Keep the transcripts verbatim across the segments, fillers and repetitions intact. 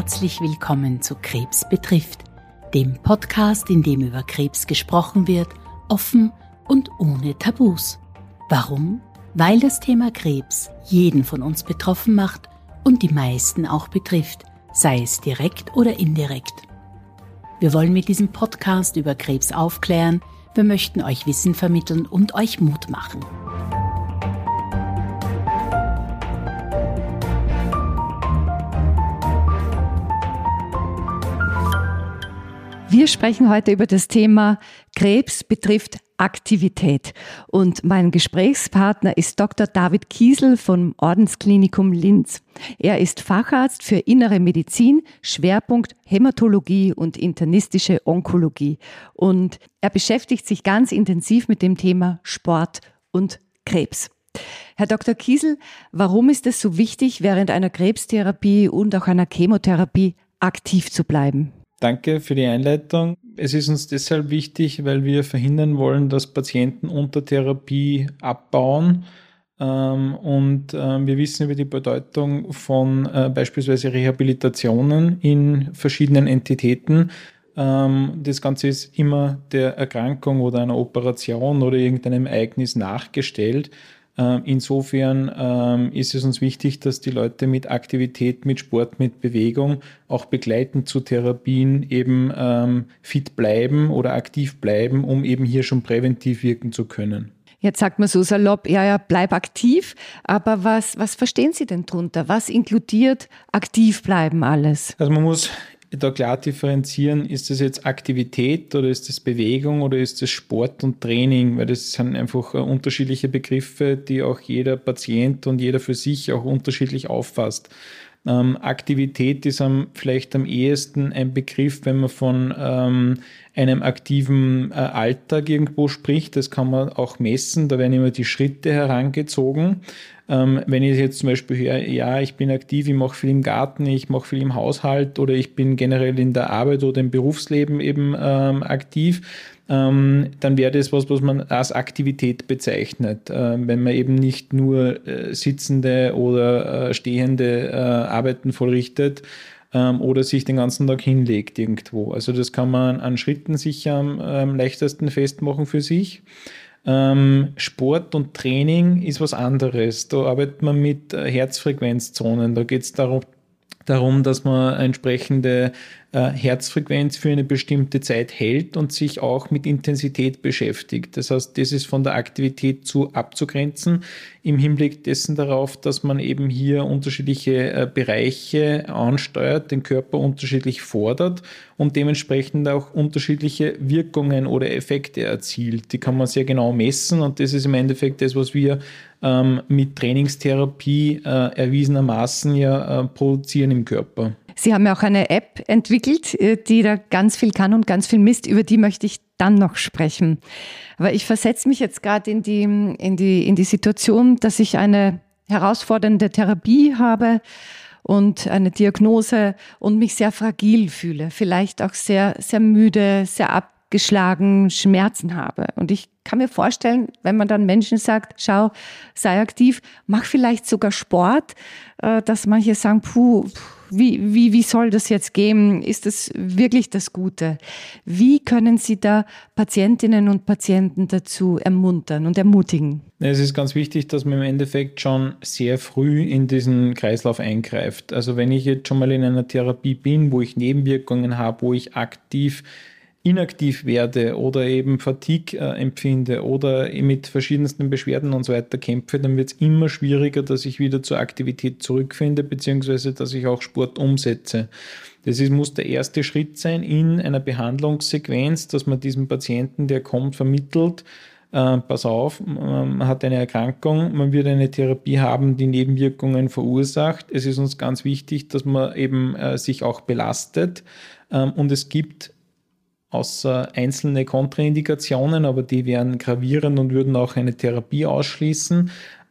Herzlich willkommen zu Krebs betrifft, dem Podcast, in dem über Krebs gesprochen wird, offen und ohne Tabus. Warum? Weil das Thema Krebs jeden von uns betroffen macht und die meisten auch betrifft, sei es direkt oder indirekt. Wir wollen mit diesem Podcast über Krebs aufklären, wir möchten euch Wissen vermitteln und euch Mut machen. Wir sprechen heute über das Thema Krebs betrifft Aktivität. Und mein Gesprächspartner ist Doktor David Kiesel vom Ordensklinikum Linz. Er ist Facharzt für Innere Medizin, Schwerpunkt Hämatologie und internistische Onkologie. Und er beschäftigt sich ganz intensiv mit dem Thema Sport und Krebs. Herr Doktor Kiesel, warum ist es so wichtig, während einer Krebstherapie und auch einer Chemotherapie aktiv zu bleiben? Danke für die Einleitung. Es ist uns deshalb wichtig, weil wir verhindern wollen, dass Patienten unter Therapie abbauen. Und wir wissen über die Bedeutung von beispielsweise Rehabilitationen in verschiedenen Entitäten. Das Ganze ist immer der Erkrankung oder einer Operation oder irgendeinem Ereignis nachgestellt. Insofern ähm, ist es uns wichtig, dass die Leute mit Aktivität, mit Sport, mit Bewegung auch begleitend zu Therapien eben ähm, fit bleiben oder aktiv bleiben, um eben hier schon präventiv wirken zu können. Jetzt sagt man so salopp, ja, ja, bleib aktiv, aber was, was verstehen Sie denn drunter? Was inkludiert aktiv bleiben alles? Also man muss da klar differenzieren, ist das jetzt Aktivität oder ist das Bewegung oder ist das Sport und Training, weil das sind einfach unterschiedliche Begriffe, die auch jeder Patient und jeder für sich auch unterschiedlich auffasst. Ähm, Aktivität ist am, vielleicht am ehesten ein Begriff, wenn man von ähm, einem aktiven äh, Alltag irgendwo spricht. Das kann man auch messen, da werden immer die Schritte herangezogen. Ähm, wenn ich jetzt zum Beispiel höre, ja, ich bin aktiv, ich mache viel im Garten, ich mache viel im Haushalt oder ich bin generell in der Arbeit oder im Berufsleben eben ähm, aktiv, ähm, dann wäre das was, was man als Aktivität bezeichnet. Ähm, wenn man eben nicht nur äh, sitzende oder äh, stehende äh, Arbeiten vollrichtet, ähm, oder sich den ganzen Tag hinlegt irgendwo. Also das kann man an Schritten sicher am ähm, leichtesten festmachen für sich. Ähm, Sport und Training ist was anderes. Da arbeitet man mit äh, Herzfrequenzzonen. Da geht es darum, darum, dass man eine entsprechende äh, Herzfrequenz für eine bestimmte Zeit hält und sich auch mit Intensität beschäftigt. Das heißt, das ist von der Aktivität zu abzugrenzen im Hinblick dessen darauf, dass man eben hier unterschiedliche äh, Bereiche ansteuert, den Körper unterschiedlich fordert und dementsprechend auch unterschiedliche Wirkungen oder Effekte erzielt. Die kann man sehr genau messen und das ist im Endeffekt das, was wir ähm, mit Trainingstherapie äh, erwiesenermaßen ja äh, produzieren im Körper. Sie haben ja auch eine App entwickelt, die da ganz viel kann und ganz viel misst. Über die möchte ich dann noch sprechen. Aber ich versetze mich jetzt gerade in die, in die, in die Situation, dass ich eine herausfordernde Therapie habe und eine Diagnose und mich sehr fragil fühle, vielleicht auch sehr, sehr müde, sehr abgeschlagen, Schmerzen habe. Und ich kann mir vorstellen, wenn man dann Menschen sagt, schau, sei aktiv, mach vielleicht sogar Sport, dass manche sagen, puh, Wie, wie, wie soll das jetzt gehen? Ist das wirklich das Gute? Wie können Sie da Patientinnen und Patienten dazu ermuntern und ermutigen? Es ist ganz wichtig, dass man im Endeffekt schon sehr früh in diesen Kreislauf eingreift. Also wenn ich jetzt schon mal in einer Therapie bin, wo ich Nebenwirkungen habe, wo ich aktiv inaktiv werde oder eben Fatigue äh, empfinde oder mit verschiedensten Beschwerden und so weiter kämpfe, dann wird es immer schwieriger, dass ich wieder zur Aktivität zurückfinde, beziehungsweise dass ich auch Sport umsetze. Das ist, muss der erste Schritt sein in einer Behandlungssequenz, dass man diesem Patienten, der kommt, vermittelt, äh, pass auf, man hat eine Erkrankung, man wird eine Therapie haben, die Nebenwirkungen verursacht. Es ist uns ganz wichtig, dass man eben äh, sich auch belastet ähm, und es gibt außer einzelne Kontraindikationen, aber die wären gravierend und würden auch eine Therapie ausschließen,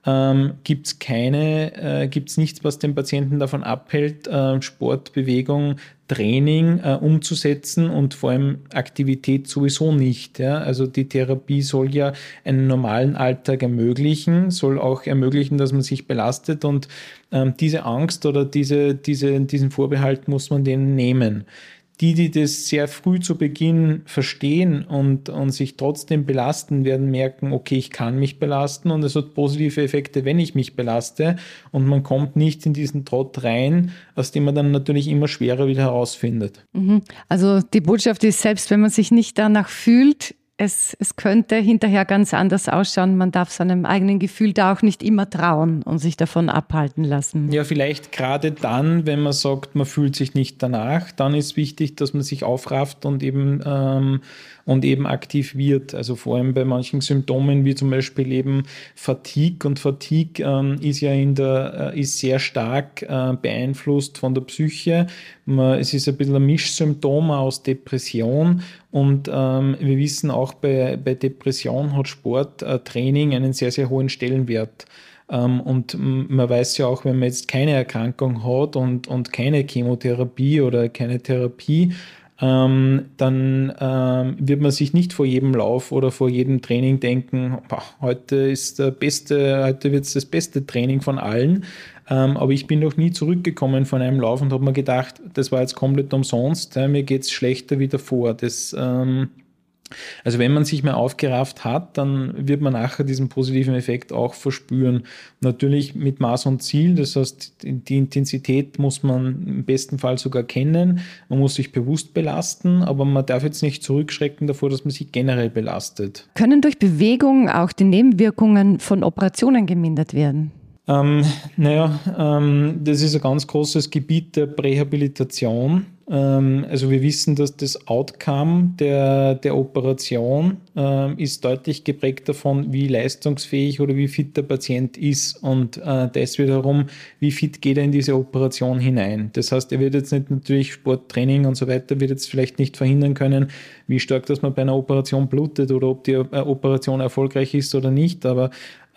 ähm, gibt es keine, äh, gibt es nichts, was den Patienten davon abhält, äh, Sport, Bewegung, Training äh, umzusetzen und vor allem Aktivität sowieso nicht. Ja? Also die Therapie soll ja einen normalen Alltag ermöglichen, soll auch ermöglichen, dass man sich belastet und ähm, diese Angst oder diese, diese, diesen Vorbehalt muss man denen nehmen. Die, die das sehr früh zu Beginn verstehen und, und sich trotzdem belasten, werden merken, okay, ich kann mich belasten und es hat positive Effekte, wenn ich mich belaste und man kommt nicht in diesen Trott rein, aus dem man dann natürlich immer schwerer wieder herausfindet. Also die Botschaft ist, selbst wenn man sich nicht danach fühlt, Es, es könnte hinterher ganz anders ausschauen. Man darf seinem eigenen Gefühl da auch nicht immer trauen und sich davon abhalten lassen. Ja, vielleicht gerade dann, wenn man sagt, man fühlt sich nicht danach, dann ist wichtig, dass man sich aufrafft und eben, ähm, und eben aktiv wird. Also vor allem bei manchen Symptomen, wie zum Beispiel eben Fatigue. Und Fatigue ähm, ist ja in der, äh, ist sehr stark äh, beeinflusst von der Psyche. Man, es ist ein bisschen ein Mischsymptom aus Depression. Und ähm, wir wissen auch, bei, bei Depression hat Sport, äh, Training einen sehr, sehr hohen Stellenwert. Ähm, und man weiß ja auch, wenn man jetzt keine Erkrankung hat und, und keine Chemotherapie oder keine Therapie, ähm, dann ähm, wird man sich nicht vor jedem Lauf oder vor jedem Training denken, boah, heute ist der beste, heute wird es das beste Training von allen. Ähm, aber ich bin noch nie zurückgekommen von einem Lauf und habe mir gedacht, das war jetzt komplett umsonst, ja, mir geht's schlechter wie davor. Das, ähm, also wenn man sich mal aufgerafft hat, dann wird man nachher diesen positiven Effekt auch verspüren. Natürlich mit Maß und Ziel, das heißt, die Intensität muss man im besten Fall sogar kennen, man muss sich bewusst belasten, aber man darf jetzt nicht zurückschrecken davor, dass man sich generell belastet. Können durch Bewegung auch die Nebenwirkungen von Operationen gemindert werden? Ähm, naja, ähm, das ist ein ganz großes Gebiet der Prähabilitation. Ähm, also wir wissen, dass das Outcome der, der Operation ähm, ist deutlich geprägt davon, wie leistungsfähig oder wie fit der Patient ist und äh, das wiederum, wie fit geht er in diese Operation hinein. Das heißt, er wird jetzt nicht natürlich Sporttraining und so weiter, wird jetzt vielleicht nicht verhindern können, wie stark, dass man bei einer Operation blutet oder ob die äh, Operation erfolgreich ist oder nicht, aber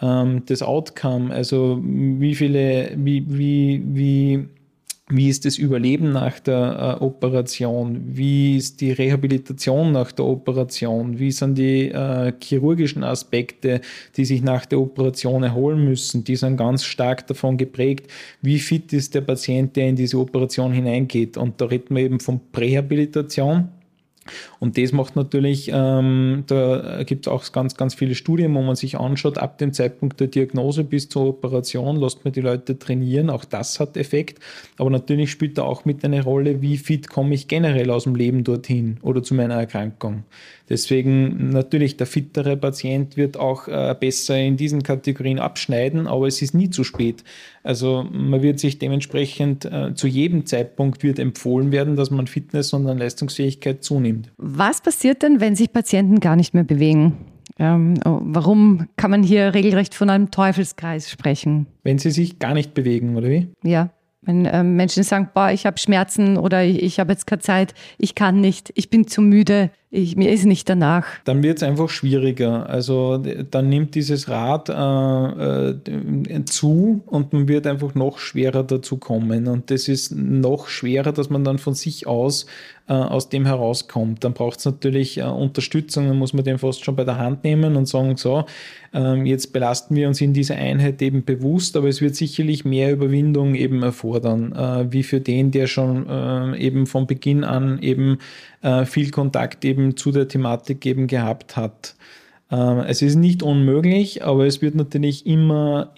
das Outcome, also wie viele, wie, wie, wie, wie ist das Überleben nach der äh, Operation, wie ist die Rehabilitation nach der Operation, wie sind die äh, chirurgischen Aspekte, die sich nach der Operation erholen müssen, die sind ganz stark davon geprägt, wie fit ist der Patient, der in diese Operation hineingeht. Und da reden wir eben von Prähabilitation. Und das macht natürlich, ähm, da gibt es auch ganz, ganz viele Studien, wo man sich anschaut, ab dem Zeitpunkt der Diagnose bis zur Operation lässt man die Leute trainieren, auch das hat Effekt. Aber natürlich spielt da auch mit eine Rolle, wie fit komme ich generell aus dem Leben dorthin oder zu meiner Erkrankung. Deswegen natürlich, der fittere Patient wird auch äh, besser in diesen Kategorien abschneiden, aber es ist nie zu spät. Also man wird sich dementsprechend, äh, zu jedem Zeitpunkt wird empfohlen werden, dass man Fitness und an Leistungsfähigkeit zunimmt. Was passiert denn, wenn sich Patienten gar nicht mehr bewegen? Ähm, warum kann man hier regelrecht von einem Teufelskreis sprechen? Wenn sie sich gar nicht bewegen, oder wie? Ja. Wenn ähm, Menschen sagen, boah, ich habe Schmerzen oder ich, ich habe jetzt keine Zeit, ich kann nicht, ich bin zu müde, ich, mir ist nicht danach. Dann wird es einfach schwieriger. Also dann nimmt dieses Rad äh, äh, zu und man wird einfach noch schwerer dazu kommen. Und das ist noch schwerer, dass man dann von sich aus äh, aus dem herauskommt. Dann braucht es natürlich äh, Unterstützung, dann muss man den fast schon bei der Hand nehmen und sagen, so, äh, jetzt belasten wir uns in dieser Einheit eben bewusst, aber es wird sicherlich mehr Überwindung eben erfordern, äh, wie für den, der schon äh, eben von Beginn an eben äh, viel Kontakt eben zu der Thematik eben gehabt hat. Ähm, es ist nicht unmöglich, aber es wird natürlich immer,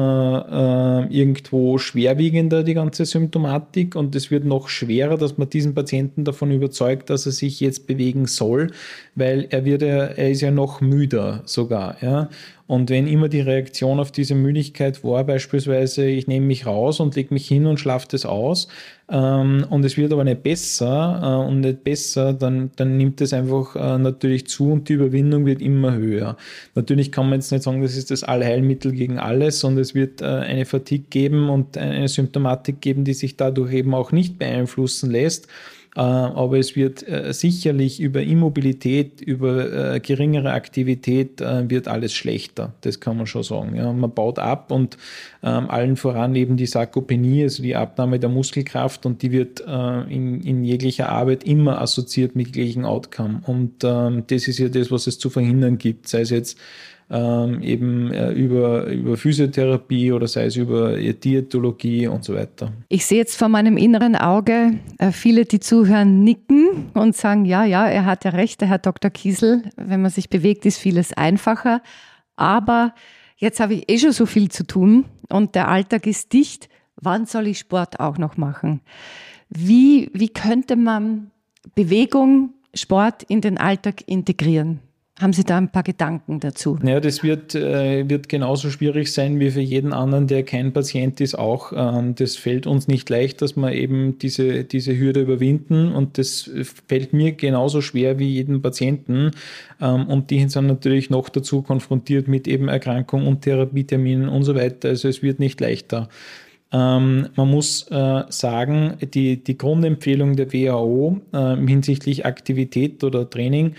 immer äh, irgendwo schwerwiegender, die ganze Symptomatik, und es wird noch schwerer, dass man diesen Patienten davon überzeugt, dass er sich jetzt bewegen soll, weil er wird, er ist ja noch müder sogar, ja. Und wenn immer die Reaktion auf diese Müdigkeit war, beispielsweise, ich nehme mich raus und lege mich hin und schlafe das aus, ähm, und es wird aber nicht besser äh, und nicht besser, dann, dann nimmt es einfach äh, natürlich zu und die Überwindung wird immer höher. Natürlich kann man jetzt nicht sagen, das ist das Allheilmittel gegen alles, sondern es wird äh, eine Fatigue geben und eine Symptomatik geben, die sich dadurch eben auch nicht beeinflussen lässt. aber es wird sicherlich über Immobilität, über geringere Aktivität wird alles schlechter. Das kann man schon sagen. Ja, man baut ab und ähm, allen voran eben die Sarkopenie, also die Abnahme der Muskelkraft, und die wird äh, in, in jeglicher Arbeit immer assoziiert mit gleichen Outcome. Und ähm, das ist ja das, was es zu verhindern gibt, sei es jetzt ähm, eben äh, über, über Physiotherapie oder sei es über Diätologie und so weiter. Ich sehe jetzt vor meinem inneren Auge äh, viele, die zuhören, nicken und sagen, ja, ja, er hat ja recht, der Herr Doktor Kiesel, wenn man sich bewegt, ist vieles einfacher, aber jetzt habe ich eh schon so viel zu tun und der Alltag ist dicht. Wann soll ich Sport auch noch machen? Wie, wie könnte man Bewegung, Sport in den Alltag integrieren? Haben Sie da ein paar Gedanken dazu? Ja, das wird, äh, wird genauso schwierig sein wie für jeden anderen, der kein Patient ist, auch. Ähm, das fällt uns nicht leicht, dass wir eben diese, diese Hürde überwinden, und das fällt mir genauso schwer wie jedem Patienten. Ähm, und die sind natürlich noch dazu konfrontiert mit eben Erkrankung und Therapieterminen und so weiter. Also es wird nicht leichter. Ähm, man muss äh, sagen, die, die Grundempfehlung der W H O äh, hinsichtlich Aktivität oder Training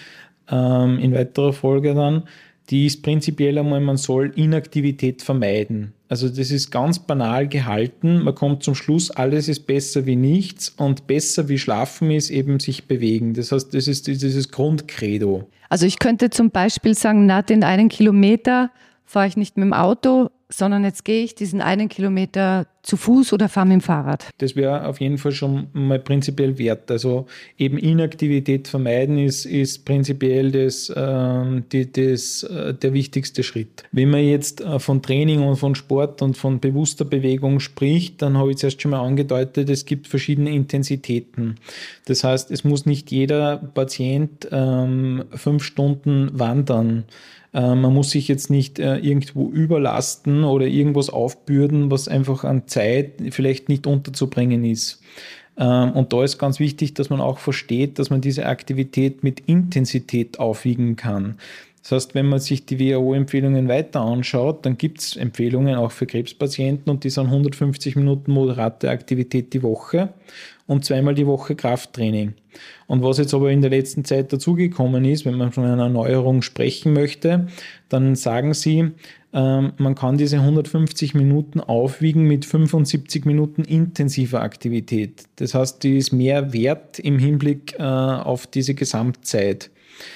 in weiterer Folge dann, die ist prinzipiell einmal, man soll Inaktivität vermeiden. Also das ist ganz banal gehalten. Man kommt zum Schluss, alles ist besser wie nichts, und besser wie Schlafen ist eben sich bewegen. Das heißt, das ist dieses Grundcredo. Also ich könnte zum Beispiel sagen, na, den einen Kilometer fahre ich nicht mit dem Auto, sondern jetzt gehe ich diesen einen Kilometer zu Fuß oder fahre mit dem Fahrrad. Das wäre auf jeden Fall schon mal prinzipiell wert. Also eben Inaktivität vermeiden ist, ist prinzipiell das, äh, die, das, äh, der wichtigste Schritt. Wenn man jetzt äh, von Training und von Sport und von bewusster Bewegung spricht, dann habe ich es erst schon mal angedeutet, es gibt verschiedene Intensitäten. Das heißt, es muss nicht jeder Patient ähm, fünf Stunden wandern. Man muss sich jetzt nicht äh, irgendwo überlasten oder irgendwas aufbürden, was einfach an Zeit vielleicht nicht unterzubringen ist. Ähm, und da ist ganz wichtig, dass man auch versteht, dass man diese Aktivität mit Intensität aufwiegen kann. Das heißt, wenn man sich die W H O-Empfehlungen weiter anschaut, dann gibt es Empfehlungen auch für Krebspatienten, und die sind hundertfünfzig Minuten moderate Aktivität die Woche und zweimal die Woche Krafttraining. Und was jetzt aber in der letzten Zeit dazugekommen ist, wenn man von einer Erneuerung sprechen möchte, dann sagen sie, ähm, man kann diese hundertfünfzig Minuten aufwiegen mit fünfundsiebzig Minuten intensiver Aktivität. Das heißt, die ist mehr wert im Hinblick äh, auf diese Gesamtzeit.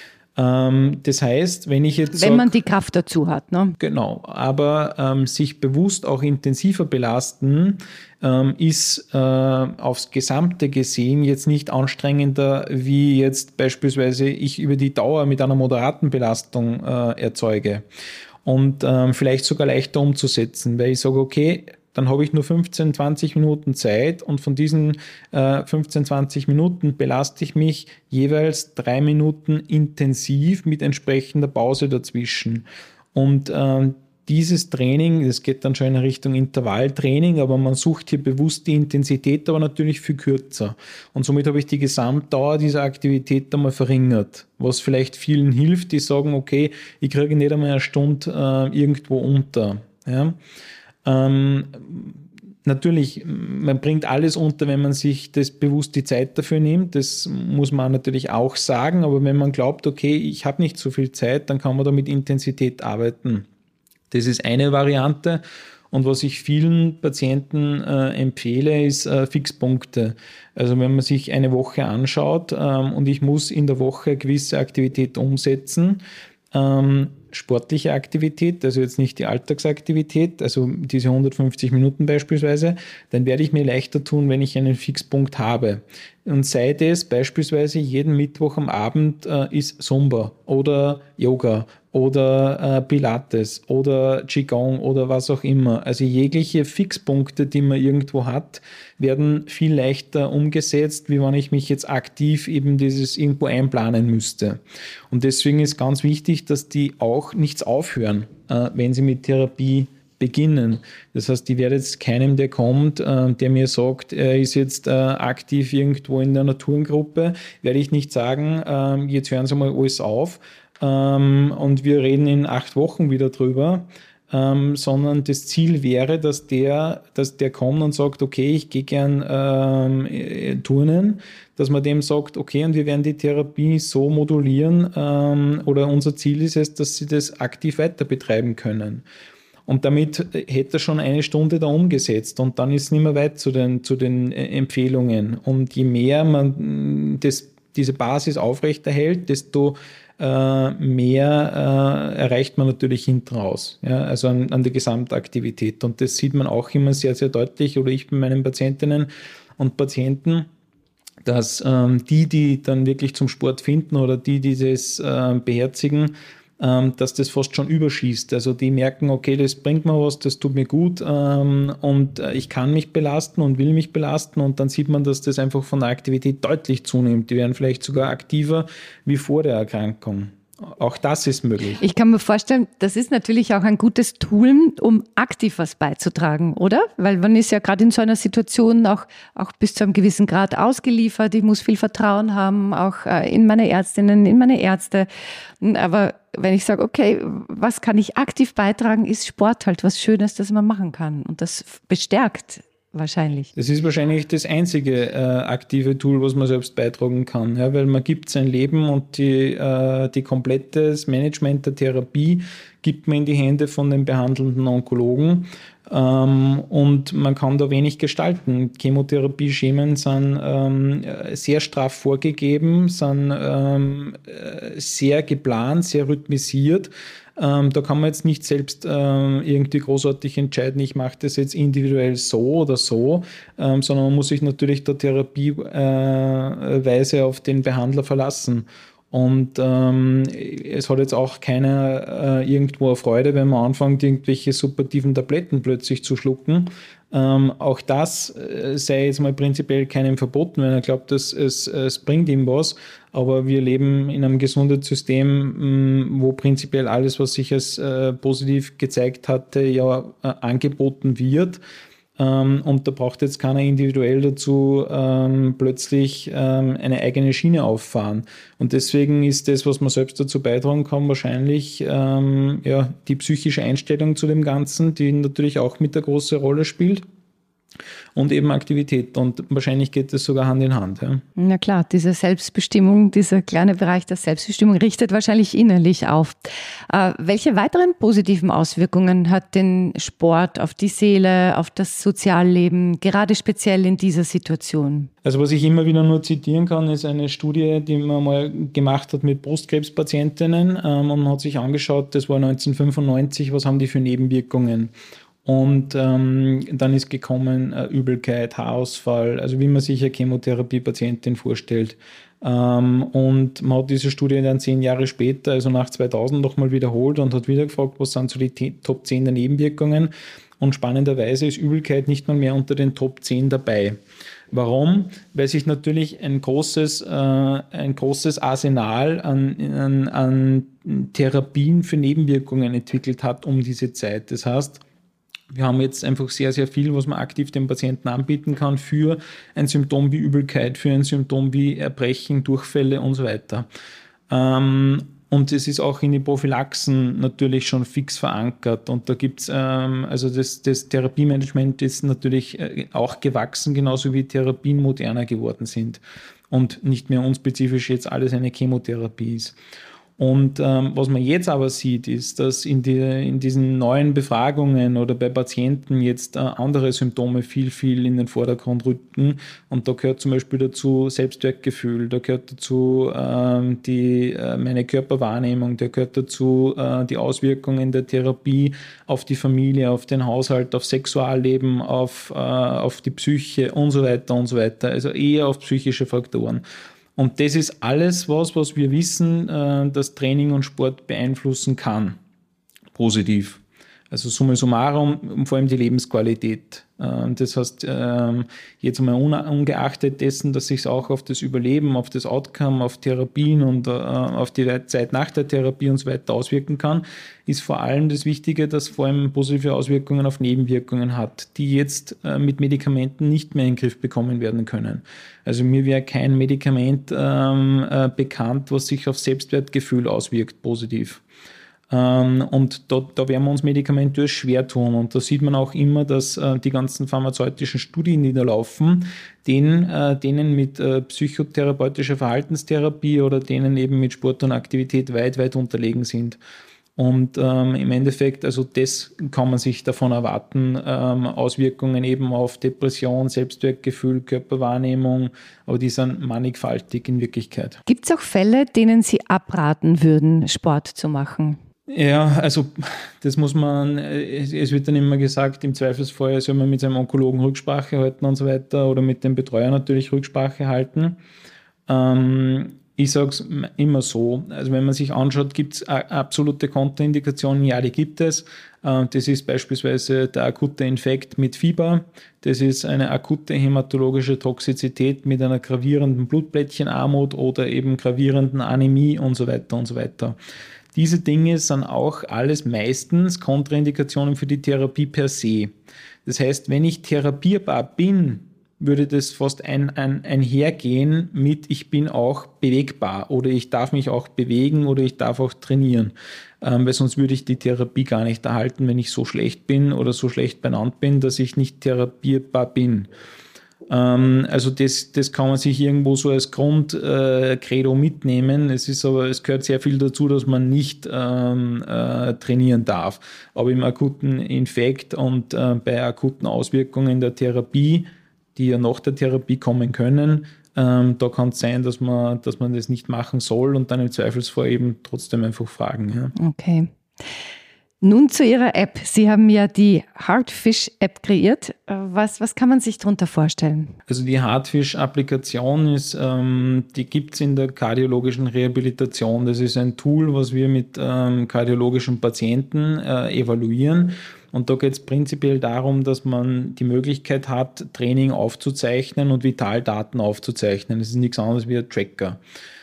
Das heißt, wenn ich jetzt Wenn sag, man die Kraft dazu hat, ne? Genau, aber ähm, sich bewusst auch intensiver belasten, ähm, ist äh, aufs Gesamte gesehen jetzt nicht anstrengender, wie jetzt beispielsweise ich über die Dauer mit einer moderaten Belastung äh, erzeuge. Und ähm, vielleicht sogar leichter umzusetzen, weil ich sage, okay, dann habe ich nur fünfzehn, zwanzig Minuten Zeit, und von diesen äh, fünfzehn, zwanzig Minuten belaste ich mich jeweils drei Minuten intensiv mit entsprechender Pause dazwischen. Und äh, dieses Training, das geht dann schon in Richtung Intervalltraining, aber man sucht hier bewusst die Intensität, aber natürlich viel kürzer. Und somit habe ich die Gesamtdauer dieser Aktivität einmal verringert, was vielleicht vielen hilft, die sagen, okay, ich kriege nicht einmal eine Stunde äh, irgendwo unter. Ja? Ähm, natürlich, man bringt alles unter, wenn man sich das bewusst die Zeit dafür nimmt. Das muss man natürlich auch sagen. Aber wenn man glaubt, okay, ich habe nicht so viel Zeit, dann kann man da mit Intensität arbeiten. Das ist eine Variante. Und was ich vielen Patienten äh, empfehle, ist äh, Fixpunkte. Also wenn man sich eine Woche anschaut ähm, und ich muss in der Woche eine gewisse Aktivität umsetzen, ähm, sportliche Aktivität, also jetzt nicht die Alltagsaktivität, also diese hundertfünfzig Minuten beispielsweise, dann werde ich mir leichter tun, wenn ich einen Fixpunkt habe. Und sei das beispielsweise jeden Mittwoch am Abend äh, ist Zumba oder Yoga oder äh, Pilates oder Qigong oder was auch immer. Also jegliche Fixpunkte, die man irgendwo hat, werden viel leichter umgesetzt, wie wenn ich mich jetzt aktiv eben dieses irgendwo einplanen müsste. Und deswegen ist ganz wichtig, dass die auch nichts aufhören, äh, wenn sie mit Therapie beginnen. Das heißt, ich werde jetzt keinem, der kommt, äh, der mir sagt, er ist jetzt äh, aktiv irgendwo in der Naturgruppe, werde ich nicht sagen, äh, jetzt hören Sie mal alles auf ähm, und wir reden in acht Wochen wieder drüber, ähm, sondern das Ziel wäre, dass der, dass der kommt und sagt, okay, ich gehe gern ähm, turnen, dass man dem sagt, okay, und wir werden die Therapie so modulieren ähm, oder unser Ziel ist es, dass sie das aktiv weiter betreiben können. Und damit hätte er schon eine Stunde da umgesetzt und dann ist es nicht mehr weit zu den, zu den Empfehlungen. Und je mehr man das, diese Basis aufrechterhält, desto äh, mehr äh, erreicht man natürlich hinten raus, ja, also an, an der Gesamtaktivität. Und das sieht man auch immer sehr, sehr deutlich, oder ich bei meinen Patientinnen und Patienten, dass ähm, die, die dann wirklich zum Sport finden oder die, die das äh, beherzigen, ähm, dass das fast schon überschießt. Also die merken, okay, das bringt mir was, das tut mir gut ähm, und äh, ich kann mich belasten und will mich belasten und dann sieht man, dass das einfach von der Aktivität deutlich zunimmt. Die werden vielleicht sogar aktiver wie vor der Erkrankung. Auch das ist möglich. Ich kann mir vorstellen, das ist natürlich auch ein gutes Tool, um aktiv was beizutragen, oder? Weil man ist ja gerade in so einer Situation auch, auch bis zu einem gewissen Grad ausgeliefert. Ich muss viel Vertrauen haben, auch in meine Ärztinnen, in meine Ärzte. Aber wenn ich sage, okay, was kann ich aktiv beitragen, ist Sport halt was Schönes, das man machen kann. Und das bestärkt wahrscheinlich. Das ist wahrscheinlich das einzige äh, aktive Tool, was man selbst beitragen kann, ja, weil man gibt sein Leben und die, äh, die komplette das Management der Therapie gibt man in die Hände von den behandelnden Onkologen ähm, und man kann da wenig gestalten. Chemotherapie-Schemen sind ähm, sehr straff vorgegeben, sind ähm, sehr geplant, sehr rhythmisiert. Ähm, da kann man jetzt nicht selbst ähm, irgendwie großartig entscheiden, ich mache das jetzt individuell so oder so, ähm, sondern man muss sich natürlich der Therapieweise äh, auf den Behandler verlassen. Und ähm, es hat jetzt auch keiner äh, irgendwo eine Freude, wenn man anfängt, irgendwelche suppativen Tabletten plötzlich zu schlucken. Ähm, auch das äh, sei jetzt mal prinzipiell keinem verboten, wenn er glaubt, dass es, es bringt ihm was. Aber wir leben in einem Gesundheitssystem, mh, wo prinzipiell alles, was sich als äh, positiv gezeigt hatte, ja äh, angeboten wird. Ähm, und da braucht jetzt keiner individuell dazu ähm, plötzlich ähm, eine eigene Schiene auffahren. Und deswegen ist das, was man selbst dazu beitragen kann, wahrscheinlich ähm, ja, die psychische Einstellung zu dem Ganzen, die natürlich auch mit eine große Rolle spielt. Und eben Aktivität. Und wahrscheinlich geht das sogar Hand in Hand. Ja. Na klar, diese Selbstbestimmung, dieser kleine Bereich der Selbstbestimmung richtet wahrscheinlich innerlich auf. Äh, welche weiteren positiven Auswirkungen hat denn Sport auf die Seele, auf das Sozialleben, gerade speziell in dieser Situation? Also was ich immer wieder nur zitieren kann, ist eine Studie, die man mal gemacht hat mit Brustkrebspatientinnen ähm, und man hat sich angeschaut, das war neunzehnhundertfünfundneunzig, was haben die für Nebenwirkungen? Und ähm, dann ist gekommen äh, Übelkeit, Haarausfall, also wie man sich eine Chemotherapie-Patientin vorstellt. Ähm, und man hat diese Studie dann zehn Jahre später, also nach zweitausend, nochmal wiederholt und hat wieder gefragt, was sind so die T- Top zehn der Nebenwirkungen. Und spannenderweise ist Übelkeit nicht mal mehr unter den Top zehn dabei. Warum? Weil sich natürlich ein großes, äh, ein großes Arsenal an, an, an Therapien für Nebenwirkungen entwickelt hat um diese Zeit. Das heißt, wir haben jetzt einfach sehr, sehr viel, was man aktiv dem Patienten anbieten kann für ein Symptom wie Übelkeit, für ein Symptom wie Erbrechen, Durchfälle und so weiter. Ähm, und es ist auch in den Prophylaxen natürlich schon fix verankert. Und da gibt's ähm, also das, das Therapiemanagement ist natürlich auch gewachsen, genauso wie Therapien moderner geworden sind. Und nicht mehr unspezifisch jetzt alles eine Chemotherapie ist. Und ähm, was man jetzt aber sieht, ist, dass in, die, in diesen neuen Befragungen oder bei Patienten jetzt äh, andere Symptome viel, viel in den Vordergrund rücken. Und da gehört zum Beispiel dazu Selbstwertgefühl, da gehört dazu ähm, die, äh, meine Körperwahrnehmung, da gehört dazu äh, die Auswirkungen der Therapie auf die Familie, auf den Haushalt, auf Sexualleben, auf, äh, auf die Psyche und so weiter und so weiter. Also eher auf psychische Faktoren. Und das ist alles was, was wir wissen, dass Training und Sport beeinflussen kann. Positiv. Also summa summarum, vor allem die Lebensqualität. Das heißt, jetzt einmal ungeachtet dessen, dass sich es auch auf das Überleben, auf das Outcome, auf Therapien und auf die Zeit nach der Therapie und so weiter auswirken kann, ist vor allem das Wichtige, dass vor allem positive Auswirkungen auf Nebenwirkungen hat, die jetzt mit Medikamenten nicht mehr in den Griff bekommen werden können. Also mir wäre kein Medikament ähm, bekannt, was sich auf Selbstwertgefühl auswirkt, positiv. Ähm, und da, da werden wir uns medikamentös schwer tun. Und da sieht man auch immer, dass äh, die ganzen pharmazeutischen Studien, die da laufen, denen, äh, denen mit äh, psychotherapeutischer Verhaltenstherapie oder denen eben mit Sport und Aktivität weit, weit unterlegen sind. Und ähm, im Endeffekt, also das kann man sich davon erwarten, ähm, Auswirkungen eben auf Depression, Selbstwertgefühl, Körperwahrnehmung, aber die sind mannigfaltig in Wirklichkeit. Gibt es auch Fälle, denen Sie abraten würden, Sport zu machen? Ja, also das muss man, es, es wird dann immer gesagt, im Zweifelsfall soll man mit seinem Onkologen Rücksprache halten und so weiter oder mit dem Betreuer natürlich Rücksprache halten. Ähm, Ich sage es immer so, also wenn man sich anschaut, gibt es absolute Kontraindikationen? Ja, die gibt es. Das ist beispielsweise der akute Infekt mit Fieber, das ist eine akute hämatologische Toxizität mit einer gravierenden Blutplättchenarmut oder eben gravierenden Anämie und so weiter und so weiter. Diese Dinge sind auch alles meistens Kontraindikationen für die Therapie per se. Das heißt, wenn ich therapierbar bin, würde das fast ein, ein, einhergehen mit, ich bin auch bewegbar oder ich darf mich auch bewegen oder ich darf auch trainieren. Ähm, weil sonst würde ich die Therapie gar nicht erhalten, wenn ich so schlecht bin oder so schlecht benannt bin, dass ich nicht therapierbar bin. Ähm, also das, das kann man sich irgendwo so als Grundcredo äh, mitnehmen. Es ist aber, es gehört sehr viel dazu, dass man nicht ähm, äh, trainieren darf. Aber im akuten Infekt und äh, bei akuten Auswirkungen der Therapie, die ja nach der Therapie kommen können, ähm, da kann es sein, dass man, dass man das nicht machen soll und dann im Zweifelsfall eben trotzdem einfach fragen. Ja. Okay. Nun zu Ihrer App. Sie haben ja die Heartfish-App kreiert. Was, was kann man sich darunter vorstellen? Also die Heartfish-Applikation ist, ähm, die gibt es in der kardiologischen Rehabilitation. Das ist ein Tool, was wir mit ähm, kardiologischen Patienten äh, evaluieren. Und da geht es prinzipiell darum, dass man die Möglichkeit hat, Training aufzuzeichnen und Vitaldaten aufzuzeichnen. Das ist nichts anderes wie ein Tracker.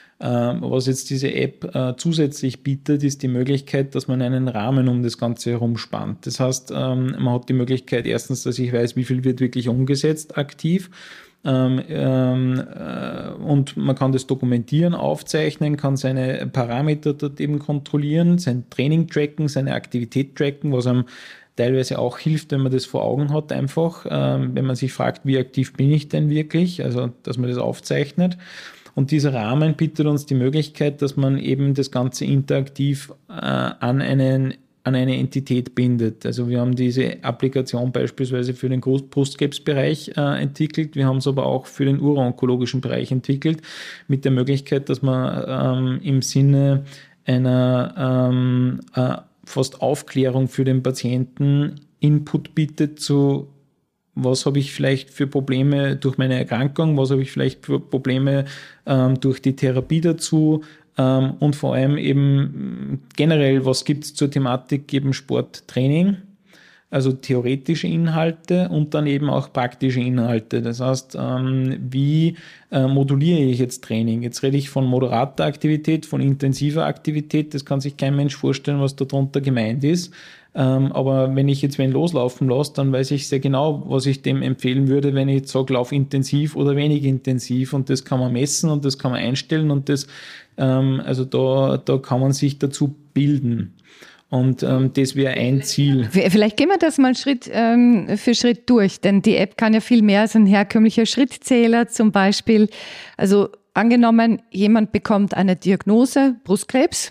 Was jetzt diese App äh, zusätzlich bietet, ist die Möglichkeit, dass man einen Rahmen um das Ganze herum spannt. Das heißt, ähm, man hat die Möglichkeit erstens, dass ich weiß, wie viel wird wirklich umgesetzt aktiv. Ähm, ähm, äh, und man kann das dokumentieren, aufzeichnen, kann seine Parameter dort eben kontrollieren, sein Training tracken, seine Aktivität tracken, was einem teilweise auch hilft, wenn man das vor Augen hat einfach, ähm, wenn man sich fragt, wie aktiv bin ich denn wirklich, also dass man das aufzeichnet. Und dieser Rahmen bietet uns die Möglichkeit, dass man eben das Ganze interaktiv äh, an, einen, an eine Entität bindet. Also wir haben diese Applikation beispielsweise für den Brustkrebsbereich äh, entwickelt. Wir haben es aber auch für den uronkologischen Bereich entwickelt, mit der Möglichkeit, dass man ähm, im Sinne einer ähm, äh, fast Aufklärung für den Patienten Input bietet zu, was habe ich vielleicht für Probleme durch meine Erkrankung, was habe ich vielleicht für Probleme ähm, durch die Therapie dazu ähm, und vor allem eben generell, was gibt es zur Thematik eben Sporttraining, also theoretische Inhalte und dann eben auch praktische Inhalte. Das heißt, ähm, wie äh, moduliere ich jetzt Training? Jetzt rede ich von moderater Aktivität, von intensiver Aktivität, das kann sich kein Mensch vorstellen, was darunter gemeint ist. Ähm, aber wenn ich jetzt wen loslaufen lasse, dann weiß ich sehr genau, was ich dem empfehlen würde, wenn ich jetzt sage, lauf intensiv oder wenig intensiv. Und das kann man messen und das kann man einstellen und das, ähm, also da, da kann man sich dazu bilden. Und ähm, das wäre ein Ziel. Vielleicht gehen wir das mal Schritt ähm, für Schritt durch, denn die App kann ja viel mehr als ein herkömmlicher Schrittzähler zum Beispiel. Also angenommen, jemand bekommt eine Diagnose, Brustkrebs,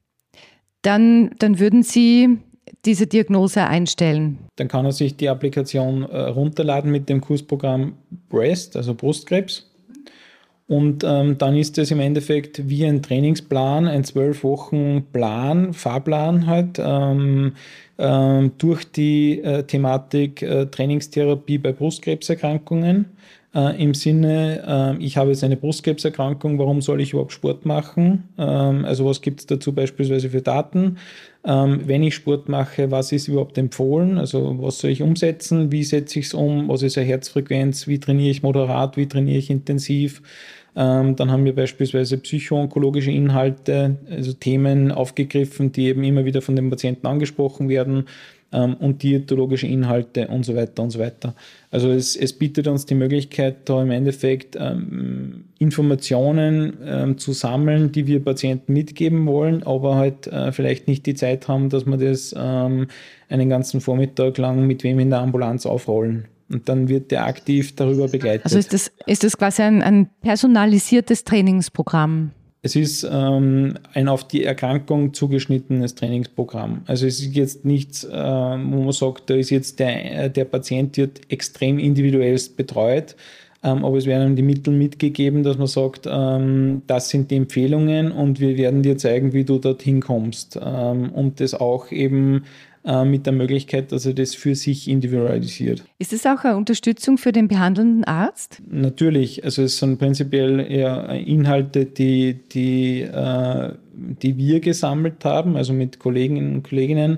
dann, dann würden Sie diese Diagnose einstellen. Dann kann er sich die Applikation äh, runterladen mit dem Kursprogramm Breast, also Brustkrebs. Und ähm, dann ist das im Endeffekt wie ein Trainingsplan, ein zwölf Wochen Plan, Fahrplan halt, ähm, ähm, durch die äh, Thematik äh, Trainingstherapie bei Brustkrebserkrankungen. Äh, Im Sinne, äh, ich habe jetzt eine Brustkrebserkrankung, warum soll ich überhaupt Sport machen? Ähm, also was gibt es dazu beispielsweise für Daten? Ähm, wenn ich Sport mache, was ist überhaupt empfohlen? Also was soll ich umsetzen? Wie setze ich es um? Was ist eine Herzfrequenz? Wie trainiere ich moderat? Wie trainiere ich intensiv? Ähm, dann haben wir beispielsweise psychoonkologische Inhalte, also Themen aufgegriffen, die eben immer wieder von den Patienten angesprochen werden, ähm, und diätologische Inhalte und so weiter und so weiter. Also es, es bietet uns die Möglichkeit, da im Endeffekt ähm, Informationen ähm, zu sammeln, die wir Patienten mitgeben wollen, aber halt äh, vielleicht nicht die Zeit haben, dass wir das ähm, einen ganzen Vormittag lang mit wem in der Ambulanz aufrollen. Und dann wird der aktiv darüber begleitet. Also ist das, ist das quasi ein, ein personalisiertes Trainingsprogramm? Es ist ähm, ein auf die Erkrankung zugeschnittenes Trainingsprogramm. Also es ist jetzt nichts, äh, wo man sagt, da ist jetzt der, der Patient wird extrem individuellst betreut, ähm, aber es werden ihm die Mittel mitgegeben, dass man sagt, ähm, das sind die Empfehlungen und wir werden dir zeigen, wie du dorthin kommst. Ähm, und das auch eben äh, mit der Möglichkeit, dass er das für sich individualisiert. Ist das auch eine Unterstützung für den behandelnden Arzt? Natürlich, also es sind prinzipiell eher Inhalte, die, die, äh, die wir gesammelt haben, also mit Kolleginnen und Kolleginnen,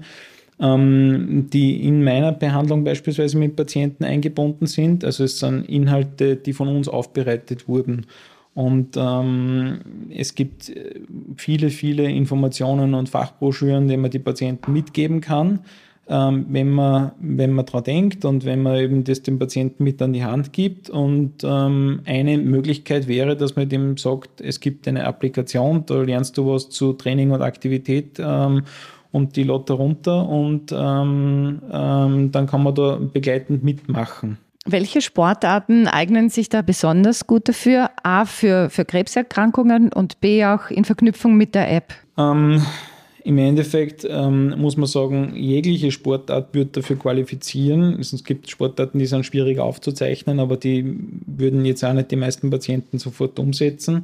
ähm, die in meiner Behandlung beispielsweise mit Patienten eingebunden sind. Also es sind Inhalte, die von uns aufbereitet wurden. Und ähm, es gibt viele, viele Informationen und Fachbroschüren, die man die Patienten mitgeben kann, ähm, wenn man, wenn man daran denkt und wenn man eben das dem Patienten mit an die Hand gibt. Und ähm, eine Möglichkeit wäre, dass man dem sagt, es gibt eine Applikation, da lernst du was zu Training und Aktivität ähm, und die lädt da runter und ähm, ähm, dann kann man da begleitend mitmachen. Welche Sportarten eignen sich da besonders gut dafür? A, für, für Krebserkrankungen und B, auch in Verknüpfung mit der App? Ähm, Im Endeffekt ähm, muss man sagen, jegliche Sportart wird dafür qualifizieren. Es gibt Sportarten, die sind schwierig aufzuzeichnen, aber die würden jetzt auch nicht die meisten Patienten sofort umsetzen.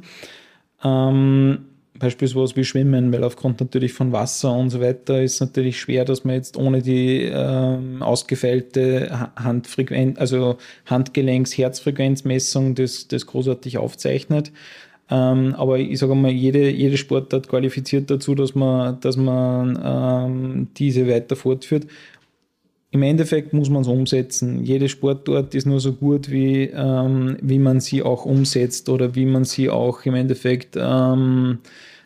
Ähm, Beispielsweise wie Schwimmen, weil aufgrund natürlich von Wasser und so weiter ist es natürlich schwer, dass man jetzt ohne die ähm, ausgefeilte Handfrequenz, also Handgelenks-Herzfrequenzmessung das, das großartig aufzeichnet. Ähm, aber ich sage mal, jede, jede Sportart qualifiziert dazu, dass man, dass man ähm, diese weiter fortführt. Im Endeffekt muss man es umsetzen. Jede Sportart ist nur so gut, wie, ähm, wie man sie auch umsetzt oder wie man sie auch im Endeffekt ähm,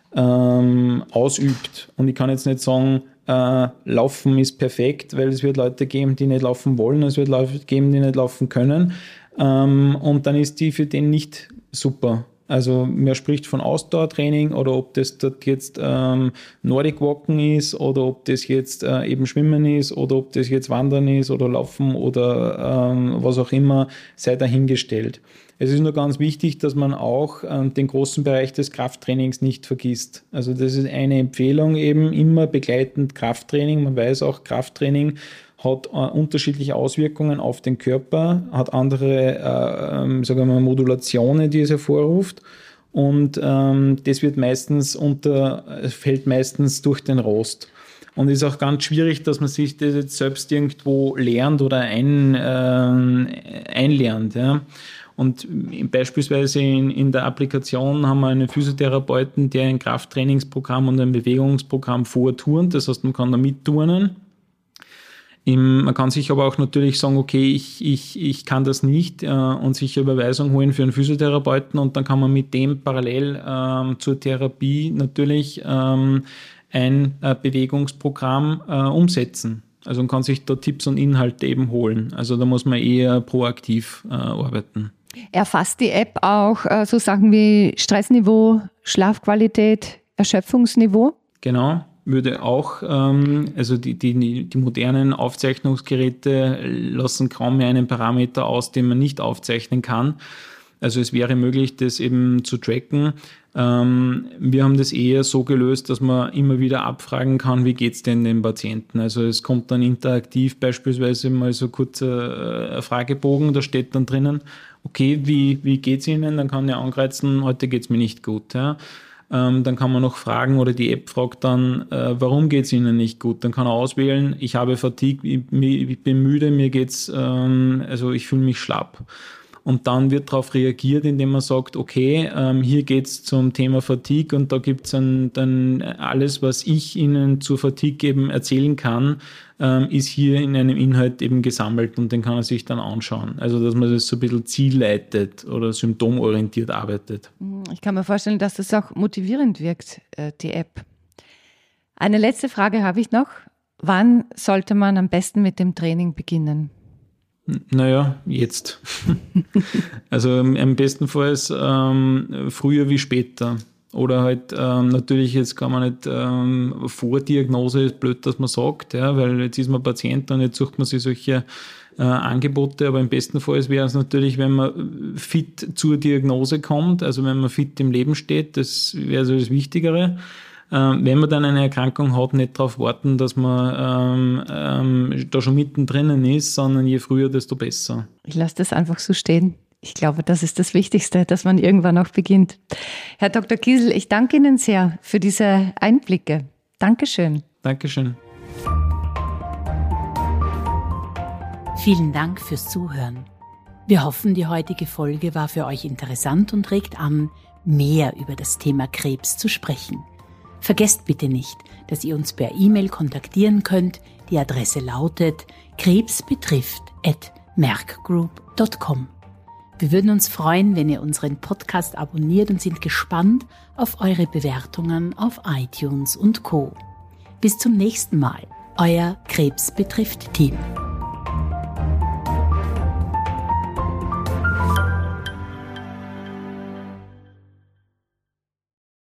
ähm, ausübt. Und ich kann jetzt nicht sagen, äh, Laufen ist perfekt, weil es wird Leute geben, die nicht laufen wollen, es wird Leute geben, die nicht laufen können. Ähm, und dann ist die für den nicht super. Also man spricht von Ausdauertraining oder ob das dort jetzt ähm, Nordic Walken ist oder ob das jetzt äh, eben Schwimmen ist oder ob das jetzt Wandern ist oder Laufen oder ähm, was auch immer, sei dahingestellt. Es ist nur ganz wichtig, dass man auch ähm, den großen Bereich des Krafttrainings nicht vergisst. Also das ist eine Empfehlung eben, immer begleitend Krafttraining. Man weiß auch, Krafttraining hat äh, unterschiedliche Auswirkungen auf den Körper, hat andere äh, ähm, sagen wir mal, Modulationen, die es hervorruft. Und ähm, das wird meistens unter, fällt meistens durch den Rost. Und es ist auch ganz schwierig, dass man sich das jetzt selbst irgendwo lernt oder ein, äh, einlernt. Ja. Und beispielsweise in, in der Applikation haben wir einen Physiotherapeuten, der ein Krafttrainingsprogramm und ein Bewegungsprogramm vorturnt. Das heißt, man kann da mitturnen. Im, man kann sich aber auch natürlich sagen, okay, ich, ich, ich kann das nicht äh, und sich Überweisung holen für einen Physiotherapeuten und dann kann man mit dem parallel ähm, zur Therapie natürlich ähm, ein äh, Bewegungsprogramm äh, umsetzen. Also man kann sich da Tipps und Inhalte eben holen. Also da muss man eher proaktiv äh, arbeiten. Erfasst die App auch äh, so Sachen wie Stressniveau, Schlafqualität, Erschöpfungsniveau? Genau. Würde auch, ähm, also die, die, die modernen Aufzeichnungsgeräte lassen kaum mehr einen Parameter aus, den man nicht aufzeichnen kann. Also es wäre möglich, das eben zu tracken. Ähm, wir haben das eher so gelöst, dass man immer wieder abfragen kann, wie geht's denn dem Patienten? Also es kommt dann interaktiv beispielsweise mal so kurzer äh, Fragebogen, da steht dann drinnen, okay, wie, wie geht's Ihnen? Dann kann er ankreuzen, heute geht's mir nicht gut. Ja. Ähm, dann kann man noch fragen oder die App fragt dann, äh, warum geht es Ihnen nicht gut? Dann kann er auswählen, ich habe Fatigue, ich, ich bin müde, mir geht's, ähm, also ich fühle mich schlapp. Und dann wird darauf reagiert, indem man sagt, okay, ähm, hier geht's zum Thema Fatigue und da gibt's dann, dann alles, was ich Ihnen zur Fatigue eben erzählen kann, ähm, ist hier in einem Inhalt eben gesammelt und den kann er sich dann anschauen. Also dass man das so ein bisschen zielleitet oder symptomorientiert arbeitet. Ich kann mir vorstellen, dass das auch motivierend wirkt, die App. Eine letzte Frage habe ich noch. Wann sollte man am besten mit dem Training beginnen? Naja, jetzt. Also am bestenfalls ähm, früher wie später. Oder halt ähm, natürlich, jetzt kann man nicht ähm, Vordiagnose, ist blöd, dass man sagt, ja, weil jetzt ist man Patient und jetzt sucht man sich solche äh, Angebote, aber im besten Fall wäre es natürlich, wenn man fit zur Diagnose kommt, also wenn man fit im Leben steht, das wäre so das Wichtigere. Ähm, wenn man dann eine Erkrankung hat, nicht darauf warten, dass man ähm, ähm, da schon mittendrin ist, sondern je früher, desto besser. Ich lasse das einfach so stehen. Ich glaube, das ist das Wichtigste, dass man irgendwann auch beginnt. Herr Doktor Kiesel, ich danke Ihnen sehr für diese Einblicke. Dankeschön. Dankeschön. Vielen Dank fürs Zuhören. Wir hoffen, die heutige Folge war für euch interessant und regt an, mehr über das Thema Krebs zu sprechen. Vergesst bitte nicht, dass ihr uns per E-Mail kontaktieren könnt. Die Adresse lautet krebsbetrifft at merck group punkt com. Wir würden uns freuen, wenn ihr unseren Podcast abonniert und sind gespannt auf eure Bewertungen auf iTunes und Co. Bis zum nächsten Mal, euer Krebs betrifft Team.